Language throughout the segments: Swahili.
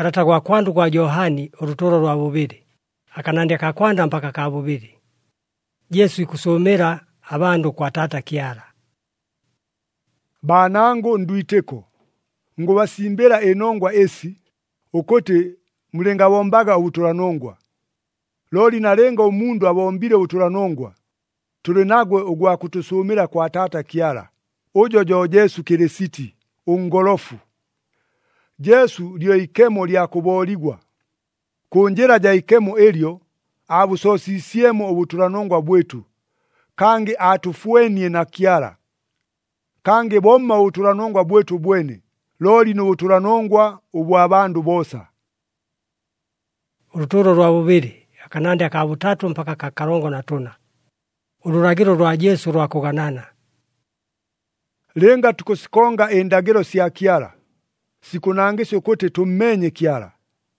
Karata kwa kwandu kwa Johani urutoro rwa bubiri. Akanandya ka kwanda mpaka ka bubiri. Yesu ikusomera abandu kwa tata Kiara. Banango nduiteko. Ngubasimbera enongwa esi, okote mulenga bombaga utulanongwa. Loli nalenga umundu abombile utulanongwa. Tuli nagwe ogwa kutusomera kwa tata Kiara. Ojojo Yesu Kirisiti, ungolofu. Yesu lyo ikemo lya kuboligwa. Kunjira ja ikemo elyo, abusosisiemo obutulanongwa bwetu. Kange atufuenie na Kiara. Kange bomma utulanongwa bwetu bwene. Loli no utulanongwa ubwa bandu bosa. Urutoro rwa bubiri. Akanandya ka butatu mpaka ka karongo na tuna. Ururagiro rwa Yesu rwa kuganana. Lenga tukusikonga endagiro sya Kiara. Sikunangesyo kote tumenye Kiara.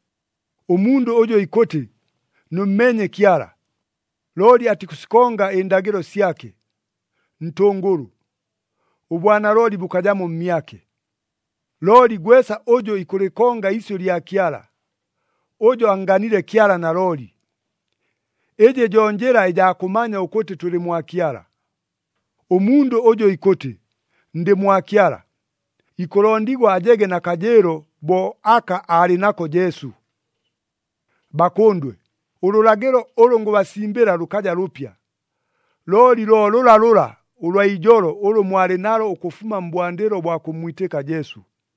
Umundu ojo ikote numenye Kiara. Loli atikusikonga endagiro syake. Ntonguru. Ubwana loli bukajamo myake. Loli gwesa ojo ikulikonga isyo lya Kiara. Ojo anganire Kiara na loli. Eje jonjera eja kumanya ukote tuli mwa Kiara. Umundu ojo ikote ndi mwa Kiara. Ikolondigwa ajege na kajero bo aka ali nako Yesu. Bakondwe, urulagiro olongo basimbera lukaja lupya. Loli lo lula ulwa ijoro olo mwale nalo okufuma mbwandero bwa kumwiteka Yesu.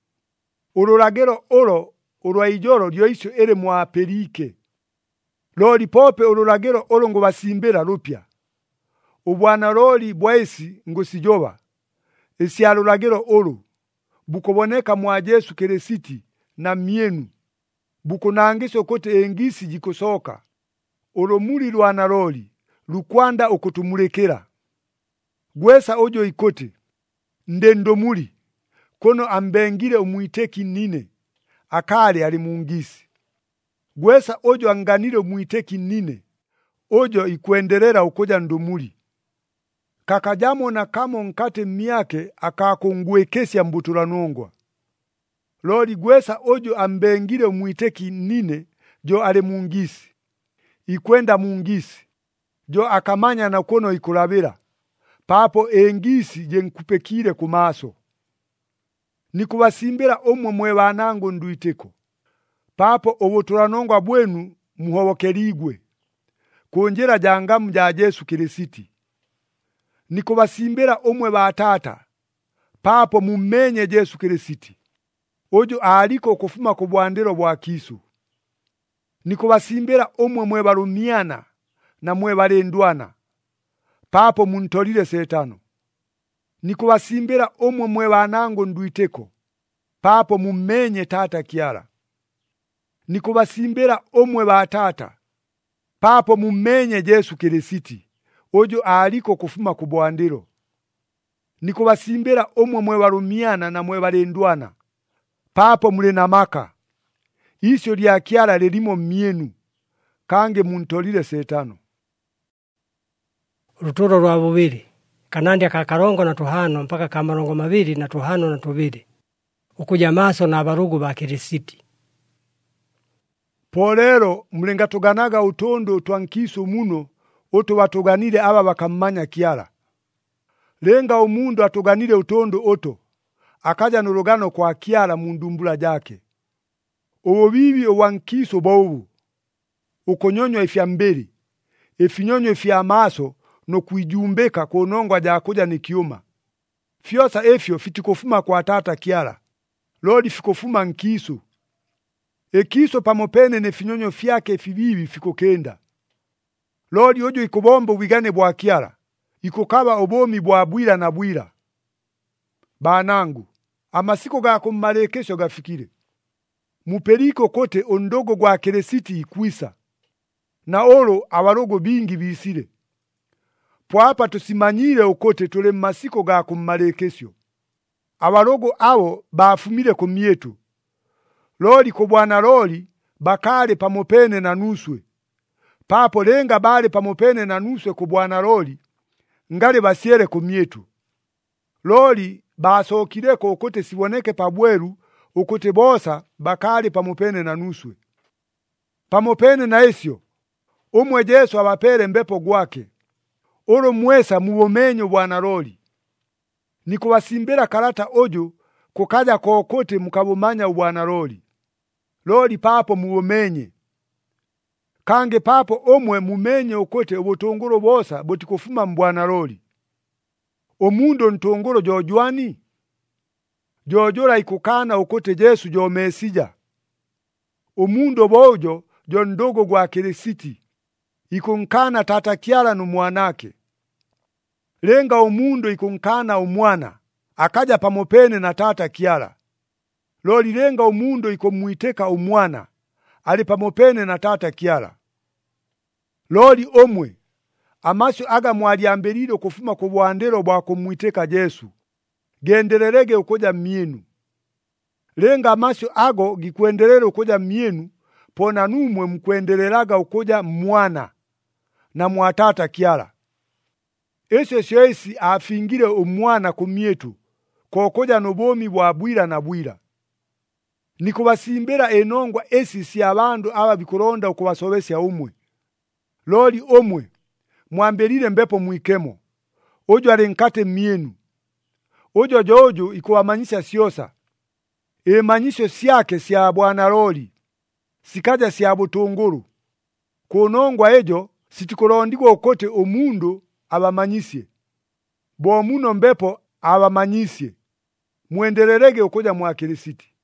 Urulagiro olo ulwa ijoro lyo isyo ere mwa perike. Loli pope urulagiro olongo basimbera lupya. Ubwana loli bwaisi ngusijoba. Esi alulagiro olo bukoboneka mwa Yesu Kirisiti na mienu. Bukunangisyo kote engisi jikusoka. Olomuli lwana loli lukwanda okutumulekera. Gwesa ojo ikote ndendo muli kono ambengire umwiteki nine akale ali mungisi. Gwesa ojo anganire umwiteki nine ojo ikuenderera ukoja ndomuli. Kakajamo na kamo nkate myake akakungwekesya mbutulanongwa. Loli gwesa ojo ambengire umwiteki nine jo ale mungisi. Ikwenda mungisi. Jo akamanya na kono ikulabira. Papo engisi jenkupekire kumaso. Nikubasimbira omwe mwe banango nduiteko. Papo obutulanongwa bwenu muhobokerigwe. Kunjira jangamu ja Yesu Kirisiti. Nikubasimbira omwe batata. Papo mumenye Yesu Kirisiti. Ojo aliko kufuma ku bwandiro bwa Kisu. Nikubasimbira omwe mwe barumiana na mwe balendwana. Papo muntolire Setano. Nikubasimbira omwe mwe banango nduiteko. Papo mumenye tata Kiara. Nikubasimbira omwe batata. Papo mumenye Yesu Kirisiti. Ojo aliko kufuma ku bwandiro. Nikubasimbira omwe mwe barumiana na mwe balendwana. Papo mule na maka. Isyo lya Kiara lelimo mienu. Kange muntolire Setano. Urutoro rwa bubiri. Kanandya ka karongo na tuhano mpaka ka marongo mabiri na tuhano na tubiri. Ukuja maso na abarugu ba Kirisiti. Polero mlenga tuganaga utondo twankiso muno oto watuganire aba bakamanya Kiara. Lenga umundu atuganire utondo oto. Akaja nurugano kwa Kiara mundumbula jake. Owobibi owankiso bobu. Ukonyonyo ifya mberi. Ifinyonyo ifya maso no kuijumbeka konongwa jakuja ni kiuma. Fyosa efyo fitikofuma kwa tata Kiara. Lodi fikofuma nkiso. Ekiso pamopene ne finyonyo fyake fibibi fikokenda. Lodi ojo ikobombo wigane bwa Kiara. Ikokaba obomi bwa bwira na bwira. Banangu, amasiko ga kummalekesho gafikire. Muperiko kote ondogo gwa Kirisiti ikwisa. Na olo abarogo bingi bisire. Pwapa tusimanyire ukote tule masiko ga kummalekesho. Abarogo abo bafumire kumyetu. Loli kubwana loli bakale pamopene na nuswe. Papo lenga bale pamopene na nuswe kubwana loli ngale basiere kumyetu. Loli basokireko ukote siboneke pabweru ukuti bosa bakali pamupene na nuswe. Pamupene na esyo, umwe Yesu abapere mbepo gwake, olo mwesa mubumenye ubwanaloli. Nikubasimbira kalata ojo kukaja kokote mukabumanya ubwanaloli. Loli papo mubumenye. Kange papo omwe mumenye ukote ubutunguru bosa butikufuma mbwanaloli. Omundo ntunguru jojwani? Jojora ikukana ukote Yesu jo Mesija. Omundo bojo jo ndogo gwa Kirisiti. Ikunkana tata Kyala nu mwanake. Lenga omundo ikunkana umwana. Akaja pamopene na tata Kyala. Loli lenga omundo ikumwiteka umwana. Ali pamopene na tata Kyala. Loli omwe. Amasyo aga mwaliambelile kufuma ku bwandero bwa kumwiteka Yesu. Gendererege ukuja myenu. Lenga amasyo ago gikwendelere ukuja myenu, pona numwe mkwendeleraga ukuja mwana na mwatata Kyala. Esyo syoesi afingire umwana kumyetu, kokoja nobomi bwa bwira na bwira. Nikubasimbira enongwa esi si abandu aba bikulonda ukubasobesya umwe. Loli omwe, mwambelile mbepo mwikemo, ojo alinkate myenu. Ojo jojo ikuwamanyisha syosa. Emanyisho syake sya bwanaloli, sikaja sya butunguru. Kunongwa ejo, sitikulondigwa ukote omundu abamanyisye. Bo muno mbepo abamanyisye. Mwendelelege ukuja mwa Kirisiti.